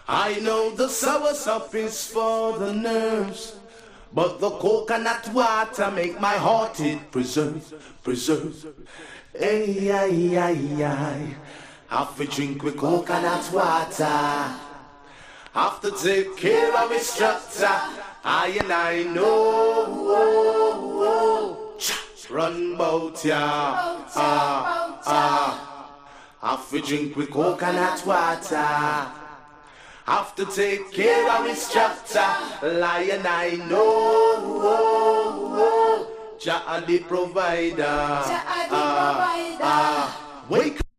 I know the soursop is for the nerves, but the coconut water make my heart it preserve. Ay, ay, ay, ay. Have to drink with coconut water. Have to take care of his structure. I know. Run bout ya. Have to drink with coconut water. Have to take care of his structure. Lion, I know. Jah the provider. Wake